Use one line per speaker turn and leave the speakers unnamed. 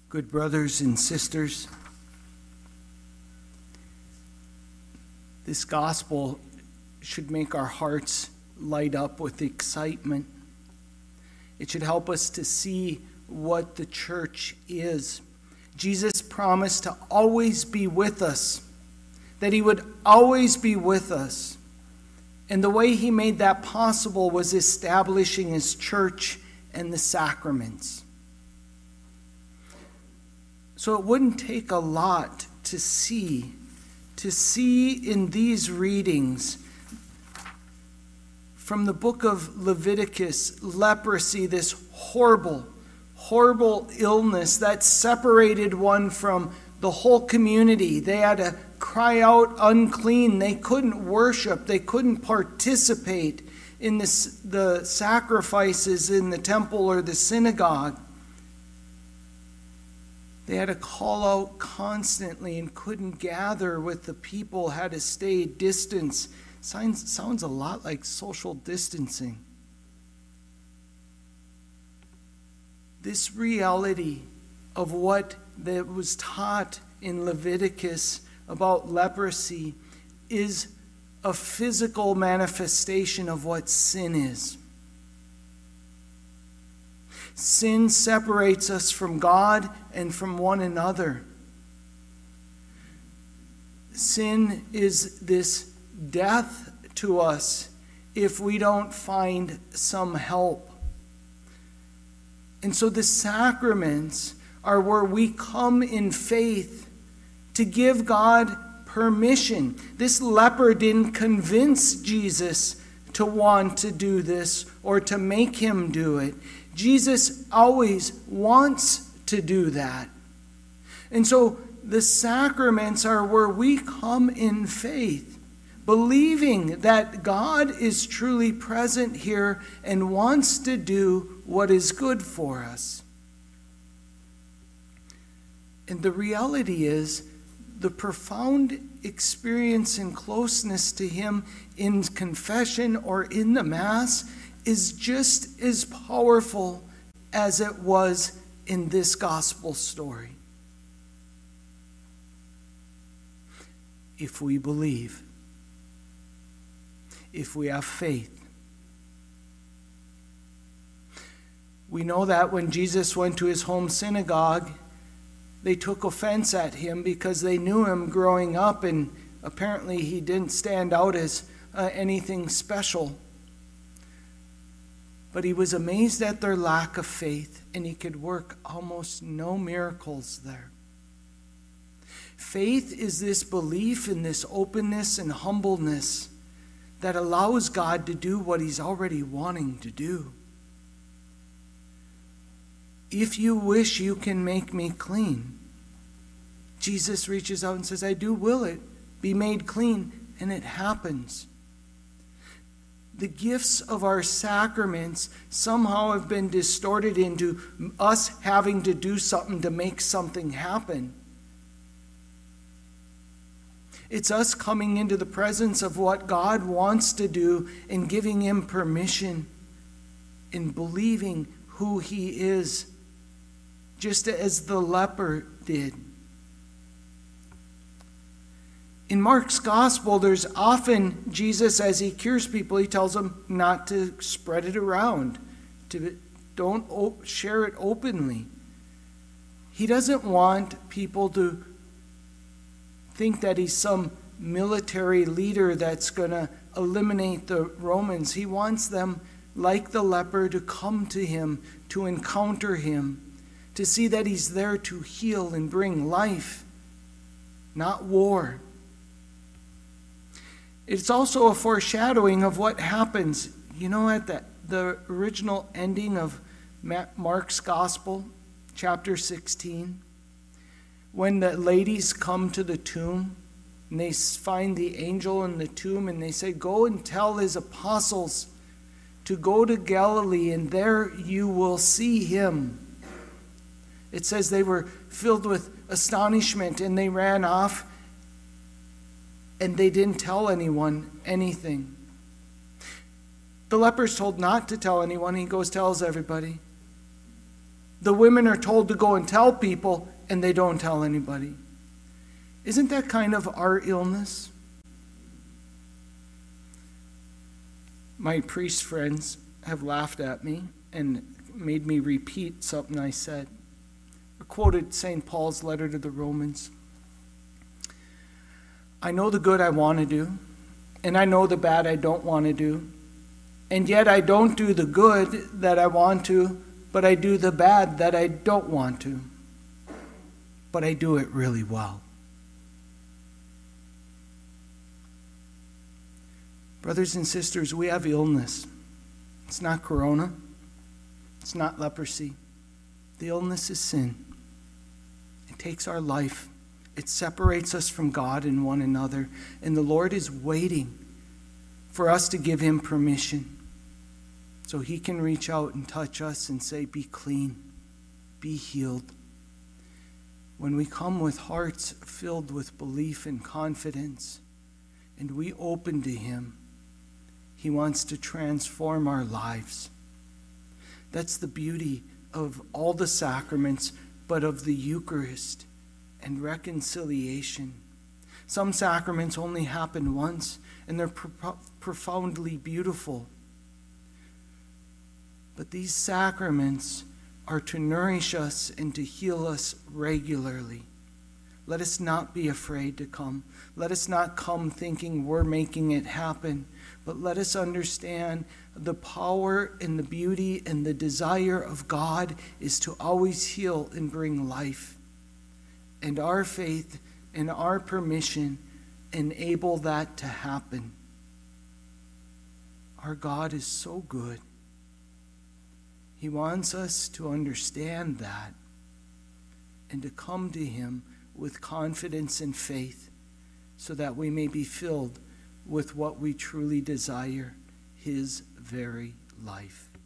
Good brothers and sisters, this gospel should make our hearts light up with excitement. It should help us to see what the church is. Jesus promised to always be with us, that he would always be with us. And the way he made that possible was establishing his church and the sacraments. So it wouldn't take a lot to see in these readings from the book of Leviticus, leprosy, this horrible illness that separated one from the whole community. They had to cry out unclean. They couldn't worship. They couldn't participate in the sacrifices in the temple or the synagogue. They had to call out constantly and couldn't gather with the people, had to stay distance. Sounds a lot like social distancing. This reality of what that was taught in Leviticus about leprosy is a physical manifestation of what sin is. Sin separates us from God and from one another. Sin is this death to us if we don't find some help. And so the sacraments are where we come in faith to give God permission. This leper didn't convince Jesus to want to do this or to make him do it. Jesus always wants to do that. And so the sacraments are where we come in faith, believing that God is truly present here and wants to do what is good for us. And the reality is, the profound experience and closeness to him in confession or in the Mass is just as powerful as it was in this gospel story. If we believe, if we have faith. We know that when Jesus went to his home synagogue, they took offense at him because they knew him growing up, and apparently he didn't stand out as anything special. But he was amazed at their lack of faith, and he could work almost no miracles there. Faith is this belief in this openness and humbleness that allows God to do what he's already wanting to do. If you wish, you can make me clean. Jesus reaches out and says, I do will it be made clean, and it happens. The gifts of our sacraments somehow have been distorted into us having to do something to make something happen. It's us coming into the presence of what God wants to do and giving him permission and believing who he is, just as the leper did. In Mark's gospel, there's often Jesus, as he cures people, he tells them not to spread it around, don't share it openly. He doesn't want people to think that he's some military leader that's going to eliminate the Romans. He wants them, like the leper, to come to him, to encounter him, to see that he's there to heal and bring life, not war. It's also a foreshadowing of what happens, at the original ending of Mark's Gospel, chapter 16, when the ladies come to the tomb and they find the angel in the tomb and they say, go and tell his apostles to go to Galilee and there you will see him. It says they were filled with astonishment and they ran off and they didn't tell anyone anything. The leper's told not to tell anyone. He goes, tells everybody. The women are told to go and tell people, and they don't tell anybody. Isn't that kind of our illness? My priest friends have laughed at me and made me repeat something I said. I quoted St. Paul's letter to the Romans. I know the good I want to do, and I know the bad I don't want to do. And yet I don't do the good that I want to, but I do the bad that I don't want to. But I do it really well. Brothers and sisters, we have illness. It's not corona. It's not leprosy. The illness is sin. It takes our life. It separates us from God and one another. And the Lord is waiting for us to give him permission so he can reach out and touch us and say, be clean, be healed. When we come with hearts filled with belief and confidence, and we open to him, he wants to transform our lives. That's the beauty of all the sacraments, but of the Eucharist and reconciliation. Some sacraments only happen once, and they're profoundly beautiful. But these sacraments are to nourish us and to heal us regularly. Let us not be afraid to come. Let us not come thinking we're making it happen, but let us understand the power and the beauty and the desire of God is to always heal and bring life. And our faith and our permission enable that to happen. Our God is so good. He wants us to understand that and to come to him with confidence and faith so that we may be filled with what we truly desire, his very life.